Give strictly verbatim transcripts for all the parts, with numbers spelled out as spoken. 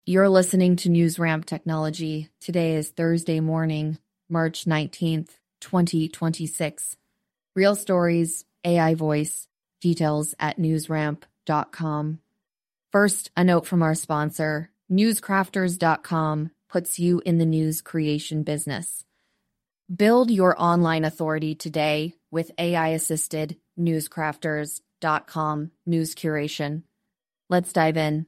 You're listening to NewsRamp Technology. Today is Thursday morning, March nineteenth, twenty twenty-six. Real stories, A I voice, details at newsramp dot com. First, a note from our sponsor. newscrafters dot com puts you in the news creation business. Build your online authority today with A I-assisted newscrafters dot com news curation. Let's dive in.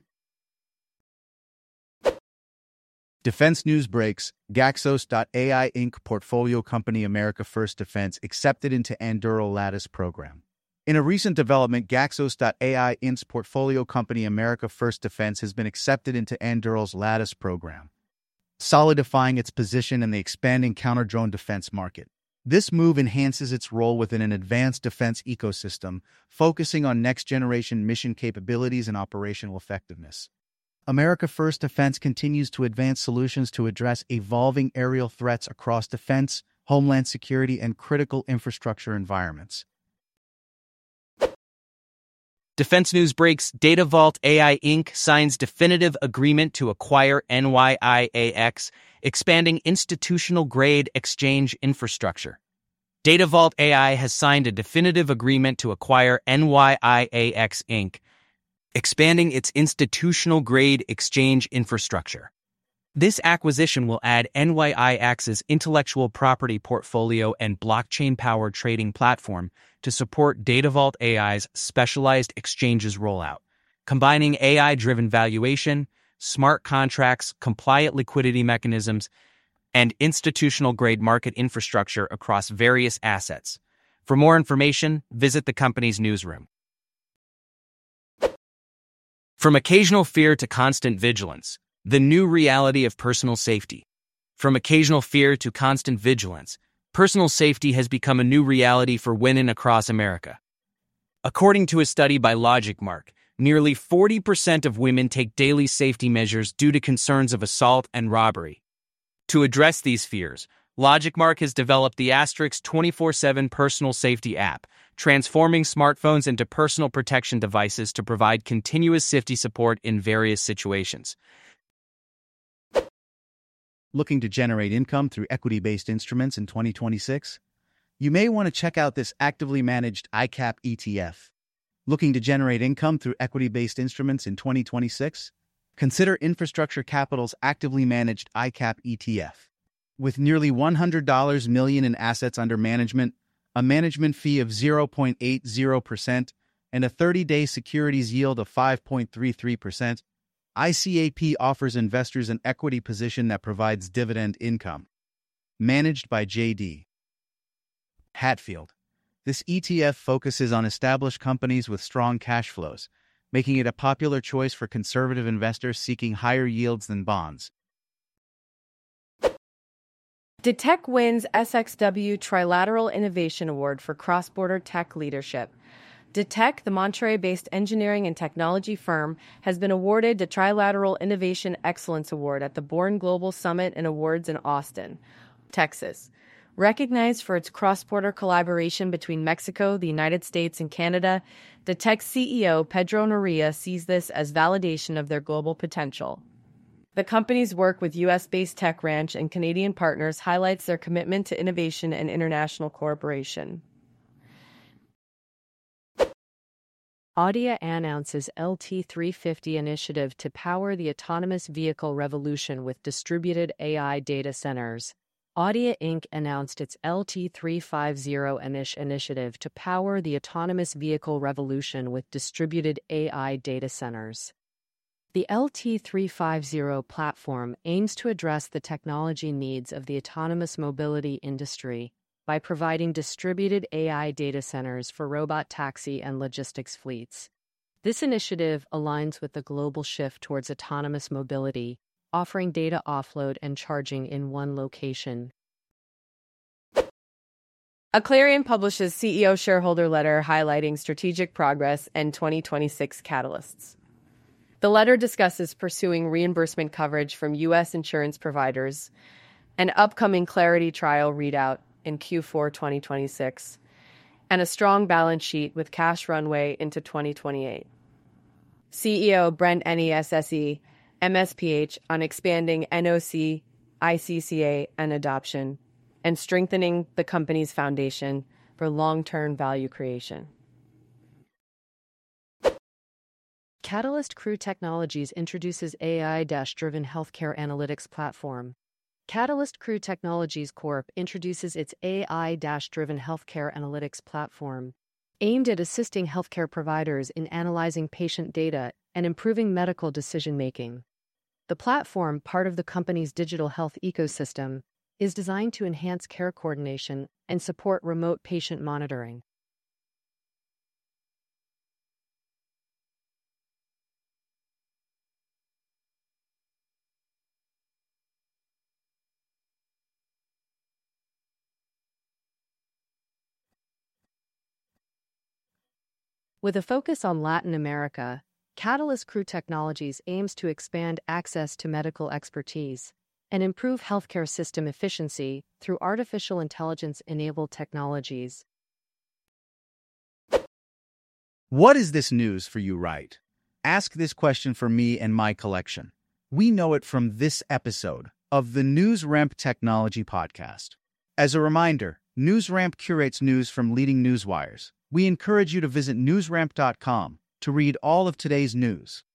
Defense news breaks. Gaxos dot A I Incorporated portfolio company America First Defense accepted into Anduril Lattice program. In a recent development, Gaxos dot A I Incorporated's portfolio company America First Defense has been accepted into Anduril's Lattice program, solidifying its position in the expanding counter-drone defense market. This move enhances its role within an advanced defense ecosystem, focusing on next-generation mission capabilities and operational effectiveness. America First Defense continues to advance solutions to address evolving aerial threats across defense, homeland security, and critical infrastructure environments. Defense news breaks. DataVault A I Incorporated signs definitive agreement to acquire N Y I A X, expanding institutional-grade exchange infrastructure. DataVault A I has signed a definitive agreement to acquire N Y I A X Incorporated, expanding its institutional-grade exchange infrastructure. This acquisition will add N Y I A X's intellectual property portfolio and blockchain-powered trading platform to support DataVault A I's specialized exchanges rollout, combining A I-driven valuation, smart contracts, compliant liquidity mechanisms, and institutional-grade market infrastructure across various assets. For more information, visit the company's newsroom. From occasional fear to constant vigilance, the new reality of personal safety. From occasional fear to constant vigilance, personal safety has become a new reality for women across America. According to a study by LogicMark, nearly forty percent of women take daily safety measures due to concerns of assault and robbery. To address these fears, LogicMark has developed the Asterix twenty-four seven personal safety app, transforming smartphones into personal protection devices to provide continuous safety support in various situations. Looking to generate income through equity-based instruments in twenty twenty-six? You may want to check out this actively managed I CAP E T F. Looking to generate income through equity-based instruments in twenty twenty-six? Consider Infrastructure Capital's actively managed I CAP E T F. With nearly one hundred million dollars in assets under management, a management fee of zero point eight zero percent, and a thirty-day securities yield of five point three three percent, I CAP offers investors an equity position that provides dividend income. Managed by J D Hatfield. This E T F focuses on established companies with strong cash flows, making it a popular choice for conservative investors seeking higher yields than bonds. DTEC wins S X W Trilateral Innovation Award for Cross-Border Tech Leadership. DTEC, the Monterey-based engineering and technology firm, has been awarded the Trilateral Innovation Excellence Award at the Born Global Summit and Awards in Austin, Texas. Recognized for its cross-border collaboration between Mexico, the United States, and Canada, DTEC C E O Pedro Noria sees this as validation of their global potential. The company's work with U S-based TechRanch and Canadian partners highlights their commitment to innovation and international cooperation. Adia announces L T three fifty initiative to power the autonomous vehicle revolution with distributed A I data centers. Adia Incorporated announced its L T three fifty init- initiative to power the autonomous vehicle revolution with distributed A I data centers. The L T three fifty platform aims to address the technology needs of the autonomous mobility industry by providing distributed A I data centers for robot taxi and logistics fleets. This initiative aligns with the global shift towards autonomous mobility, offering data offload and charging in one location. Aclarion publishes C E O shareholder letter highlighting strategic progress and twenty twenty-six catalysts. The letter discusses pursuing reimbursement coverage from U S insurance providers, an upcoming Clarity trial readout in Q four twenty twenty-six, and a strong balance sheet with cash runway into twenty twenty-eight. C E O Brent Nesse M S P H on expanding N O C, I C C A, and adoption, and strengthening the company's foundation for long-term value creation. Catalyst Crew Technologies introduces A I-driven healthcare analytics platform. Catalyst Crew Technologies Corp introduces its A I-driven healthcare analytics platform, aimed at assisting healthcare providers in analyzing patient data and improving medical decision-making. The platform, part of the company's digital health ecosystem, is designed to enhance care coordination and support remote patient monitoring. With a focus on Latin America, Catalyst Crew Technologies aims to expand access to medical expertise and improve healthcare system efficiency through artificial intelligence-enabled technologies. What is this news for you, right? Ask this question for me and my collection. We know it from this episode of the NewsRamp Technology Podcast. As a reminder, NewsRamp curates news from leading newswires. We encourage you to visit newsramp dot com to read all of today's news.